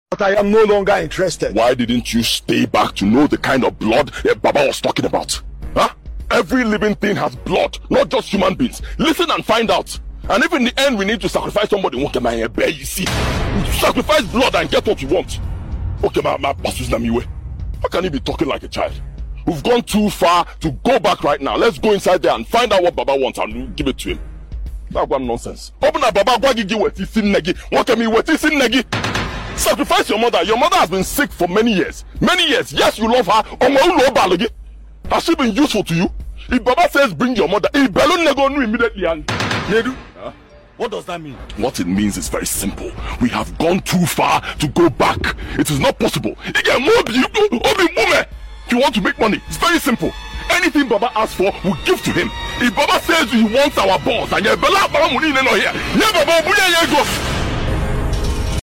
But I am no longer interested. Why didn't you stay back to know the kind of blood Baba was talking about? Huh? Every living thing has blood, not just human beings. Listen and find out. And if in the end we need to sacrifice somebody, okay, my you see, sacrifice blood and get what you want. Okay, my boss is Namiwe. How can you be talking like a child? We've gone too far to go back right now. Let's go inside there and find out what Baba wants and give it to him. That's one nonsense. Open up Baba, sacrifice your mother. Your mother has been sick for many years. Many years. Yes, you love her. Has she been useful to you? If Baba says bring your mother, immediately. Huh? What does that mean? What it means is very simple. We have gone too far to go back. It is not possible. If you want to make money, it's very simple. Anything Baba asks for, we'll give to him. If Baba says he wants our boss, and you're Baba money in here,